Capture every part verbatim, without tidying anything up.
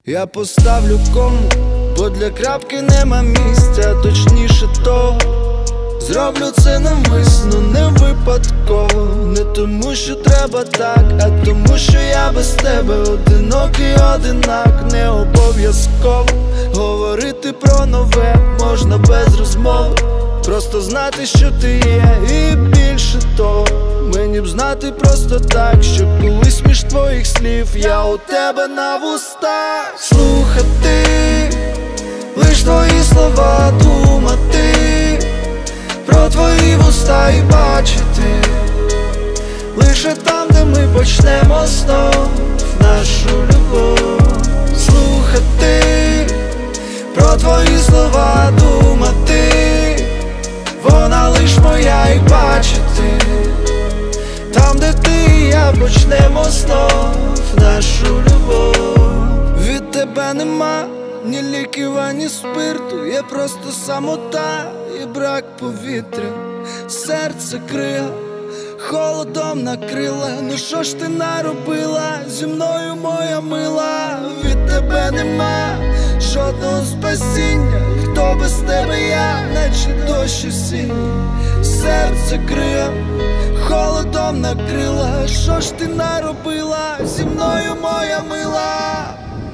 Я поставлю кому, бо для крапки нема місця, точніше того. Зроблю це навмисно, не випадково. Не тому, що треба так, а тому, що я без тебе одинокий одинак. Не обов'язково говорити про нове можна без розмови. Просто знати, що ти є, і більше того. Мені б знати просто так, що колись між твоїх слів я у тебе на вустах. Слухати лиш твої слова, думати про твої вуста і бачити лише там, де ми почнемо знов нашу любов. Слухати про твої слова, думати, вона лиш моя, і бачити там, де ти і я почнемо знов нашу любов. Від тебе нема ні ліків, ані спирту, є просто самота і брак повітря. Серце криє, холодом накрила. Ну що ж ти наробила зі мною, моя мила? Від тебе нема жодного спасіння. Хто без тебе я, наче дощ осінній. Серце криє, холодом накрила. Що ж ти наробила зі мною, моя мила?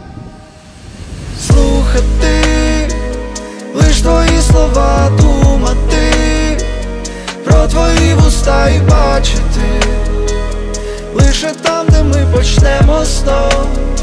Слухати лиш твої слова, думати про твої вуста і бачити лише там, де ми почнемо знов